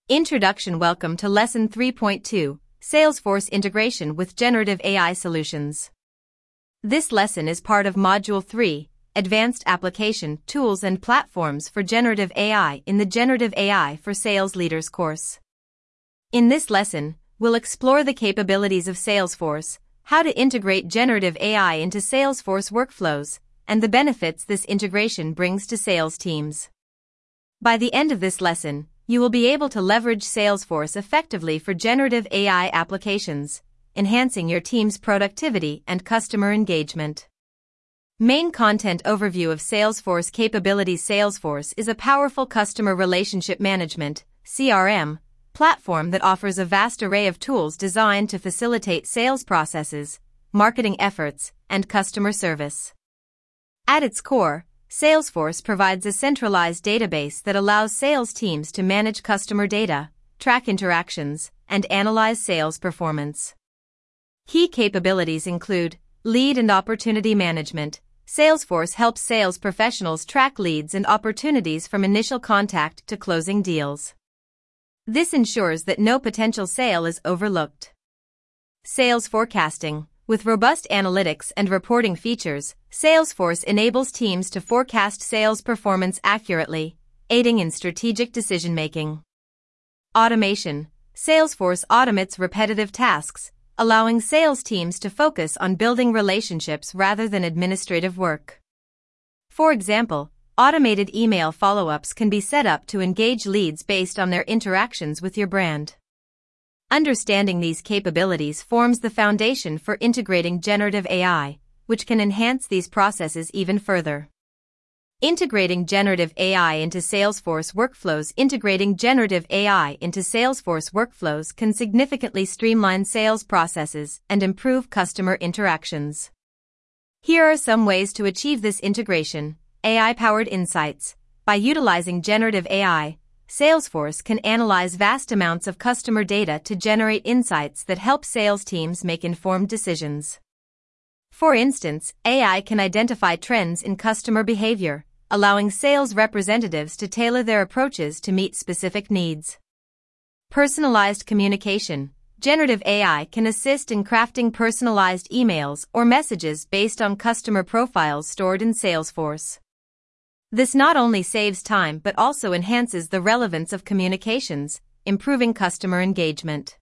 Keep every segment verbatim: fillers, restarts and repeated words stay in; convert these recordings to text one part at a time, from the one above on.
Introduction. Welcome to Lesson three point two, Salesforce Integration with Generative A I Solutions. This lesson is part of Module three, Advanced Application, Tools and Platforms for Generative A I in the Generative A I for Sales Leaders course. In this lesson, we'll explore the capabilities of Salesforce, how to integrate generative A I into Salesforce workflows, and the benefits this integration brings to sales teams. By the end of this lesson, you will be able to leverage Salesforce effectively for generative A I applications, enhancing your team's productivity and customer engagement. Main content overview of Salesforce capabilities. Salesforce is a powerful customer relationship management (C R M) platform that offers a vast array of tools designed to facilitate sales processes, marketing efforts, and customer service. At its core, Salesforce provides a centralized database that allows sales teams to manage customer data, track interactions, and analyze sales performance. Key capabilities include lead and opportunity management. Salesforce helps sales professionals track leads and opportunities from initial contact to closing deals. This ensures that no potential sale is overlooked. Sales forecasting. With robust analytics and reporting features, Salesforce enables teams to forecast sales performance accurately, aiding in strategic decision-making. Automation. Salesforce automates repetitive tasks, allowing sales teams to focus on building relationships rather than administrative work. For example, automated email follow-ups can be set up to engage leads based on their interactions with your brand. Understanding these capabilities forms the foundation for integrating generative A I, which can enhance these processes even further. Integrating generative A I into Salesforce workflows. Integrating generative A I into Salesforce workflows can significantly streamline sales processes and improve customer interactions. Here are some ways to achieve this integration. A I-powered insights. By utilizing generative A I, Salesforce can analyze vast amounts of customer data to generate insights that help sales teams make informed decisions. For instance, A I can identify trends in customer behavior, allowing sales representatives to tailor their approaches to meet specific needs. Personalized communication. Generative A I can assist in crafting personalized emails or messages based on customer profiles stored in Salesforce. This not only saves time but also enhances the relevance of communications, improving customer engagement.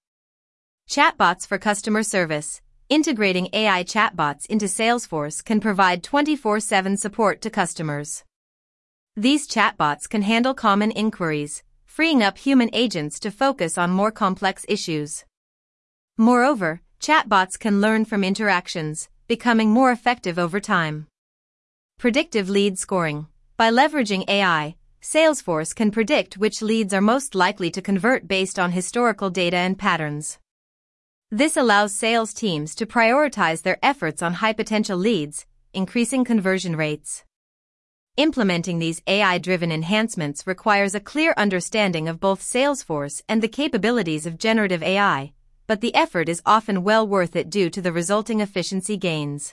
Chatbots for customer service. Integrating A I chatbots into Salesforce can provide twenty-four seven support to customers. These chatbots can handle common inquiries, freeing up human agents to focus on more complex issues. Moreover, chatbots can learn from interactions, becoming more effective over time. Predictive lead scoring. By leveraging A I, Salesforce can predict which leads are most likely to convert based on historical data and patterns. This allows sales teams to prioritize their efforts on high-potential leads, increasing conversion rates. Implementing these A I-driven enhancements requires a clear understanding of both Salesforce and the capabilities of generative A I, but the effort is often well worth it due to the resulting efficiency gains.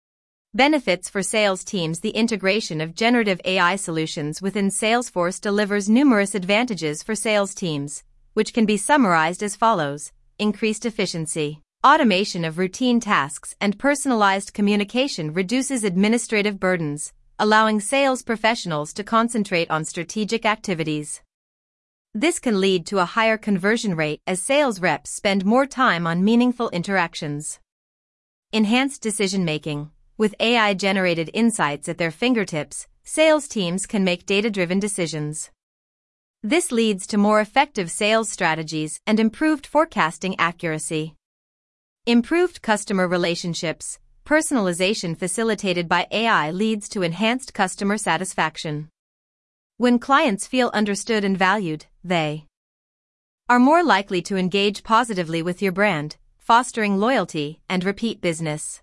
Benefits for sales teams. The integration of generative A I solutions within Salesforce delivers numerous advantages for sales teams, which can be summarized as follows: increased efficiency. Automation of routine tasks and personalized communication reduces administrative burdens, allowing sales professionals to concentrate on strategic activities. This can lead to a higher conversion rate as sales reps spend more time on meaningful interactions. Enhanced decision-making. With A I-generated insights at their fingertips, sales teams can make data-driven decisions. This leads to more effective sales strategies and improved forecasting accuracy. Improved customer relationships. Personalization facilitated by A I leads to enhanced customer satisfaction. When clients feel understood and valued, they are more likely to engage positively with your brand, fostering loyalty and repeat business.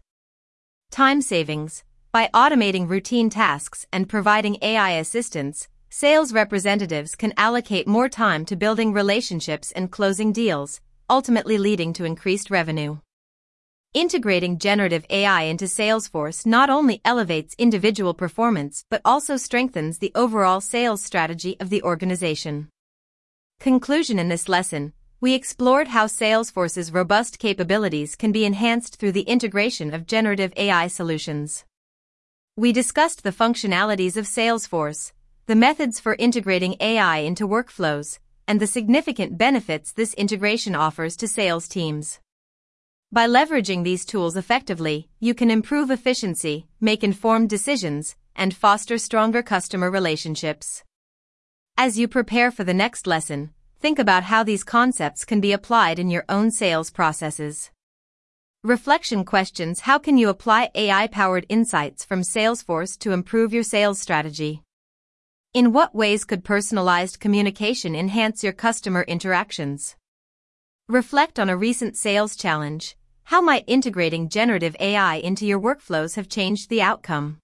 Time savings. By automating routine tasks and providing A I assistance, sales representatives can allocate more time to building relationships and closing deals, ultimately leading to increased revenue. Integrating generative A I into Salesforce not only elevates individual performance but also strengthens the overall sales strategy of the organization. Conclusion: in this lesson, we explored how Salesforce's robust capabilities can be enhanced through the integration of generative A I solutions. We discussed the functionalities of Salesforce, the methods for integrating A I into workflows, and the significant benefits this integration offers to sales teams. By leveraging these tools effectively, you can improve efficiency, make informed decisions, and foster stronger customer relationships. As you prepare for the next lesson, think about how these concepts can be applied in your own sales processes. Reflection questions: how can you apply A I-powered insights from Salesforce to improve your sales strategy? In what ways could personalized communication enhance your customer interactions? Reflect on a recent sales challenge. How might integrating generative A I into your workflows have changed the outcome?